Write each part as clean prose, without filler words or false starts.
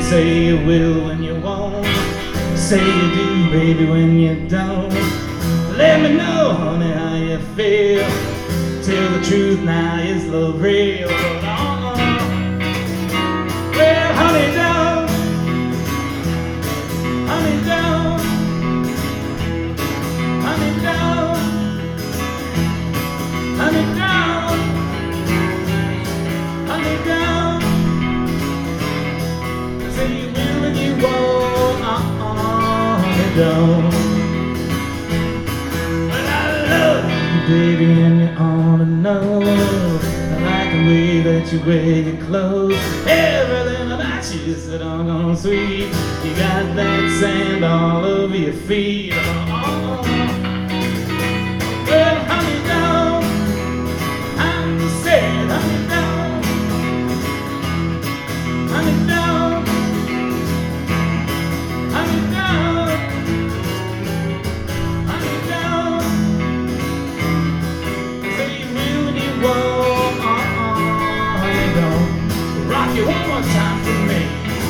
say you will when you won't. Say you do, baby, when you don't. Let me know, honey, how you feel. Tell the truth now, is love real? Well, honey, don't. Honey, don't. Honey, don't. Honey, don't. Honey, don't. Say you will and you won't. Honey, don't. But I love you, baby, and you ought to know. I like the way that you wear your clothes. Everything about you is so doggone sweet. You got that sand all over your feet. Well, honey, don't. I said, honey, don't. Honey, don't. Honey, don't. Honey, don't. Say you will and you won't. Honey, don't. Rock it one more time for me.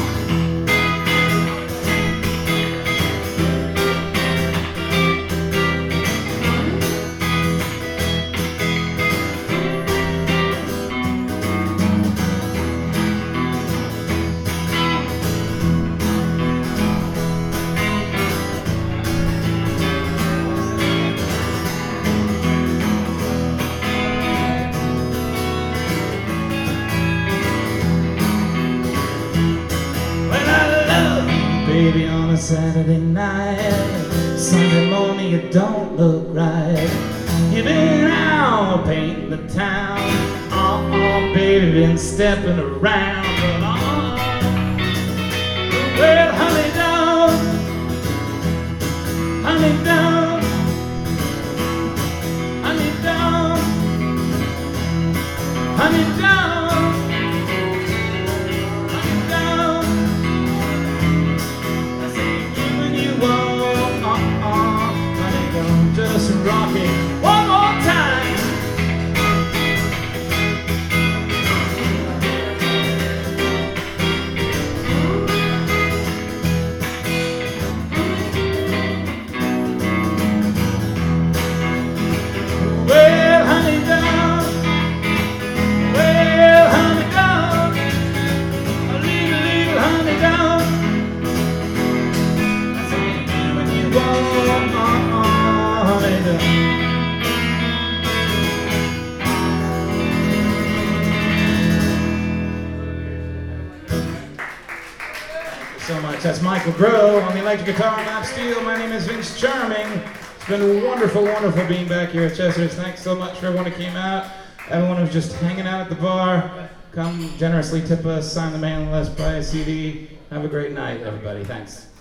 Baby, on a Saturday night, Sunday morning you don't look right. You've been out painting the town. Baby, been stepping around. Well, honey, don't. Honey, don't. Honey, don't. Honey, don't. Just rock it one more time. Well, honey, don't. Well, honey, don't. A little honey, don't. I say you when you want. So much. That's Michael Grove on the electric guitar, Map Steel. My name is Vince Charming. It's been wonderful, wonderful being back here at Chester's. Thanks so much for everyone who came out. Everyone who's just hanging out at the bar. Come generously tip us, sign the mailing list, buy a CD. Have a great night, everybody. Thanks.